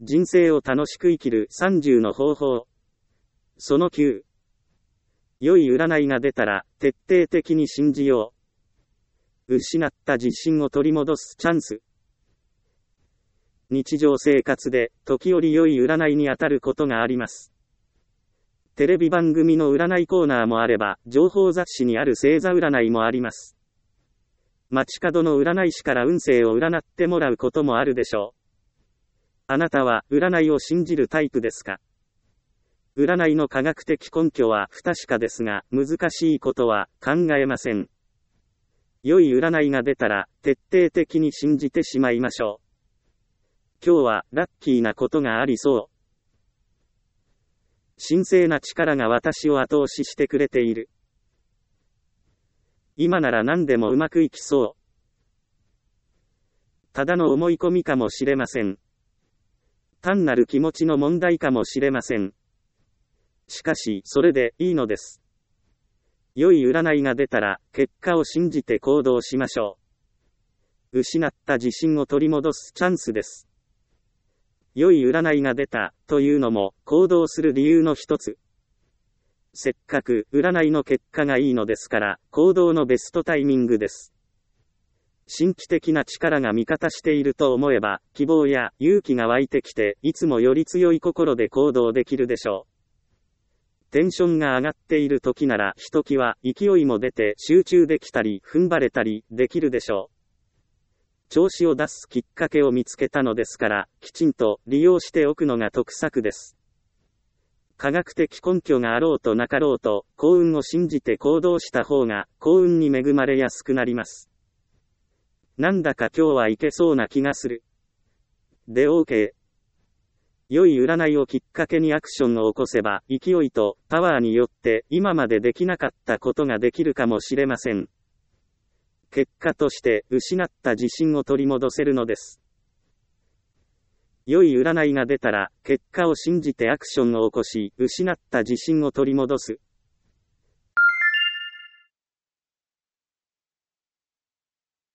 人生を楽しく生きる30の方法。その9。良い占いが出たら、徹底的に信じよう。失った自信を取り戻すチャンス。日常生活で、時折良い占いに当たることがあります。テレビ番組の占いコーナーもあれば、情報雑誌にある星座占いもあります。街角の占い師から運勢を占ってもらうこともあるでしょう。あなたは占いを信じるタイプですか？占いの科学的根拠は不確かですが、難しいことは考えません。良い占いが出たら、徹底的に信じてしまいましょう。今日はラッキーなことがありそう。神聖な力が私を後押ししてくれている。今なら何でもうまくいきそう。ただの思い込みかもしれません。単なる気持ちの問題かもしれません。しかし、それでいいのです。良い占いが出たら、結果を信じて行動しましょう。失った自信を取り戻すチャンスです。良い占いが出た、というのも、行動する理由の一つ。せっかく、占いの結果がいいのですから、行動のベストタイミングです。神秘的な力が味方していると思えば、希望や勇気が湧いてきて、いつもより強い心で行動できるでしょう。テンションが上がっている時なら、ひときわ勢いも出て集中できたり、踏ん張れたり、できるでしょう。調子を出すきっかけを見つけたのですから、きちんと利用しておくのが得策です。科学的根拠があろうとなかろうと、幸運を信じて行動した方が、幸運に恵まれやすくなります。なんだか今日はいけそうな気がする。で OK。良い占いをきっかけにアクションを起こせば、勢いとパワーによって今までできなかったことができるかもしれません。結果として失った自信を取り戻せるのです。良い占いが出たら、結果を信じてアクションを起こし、失った自信を取り戻す。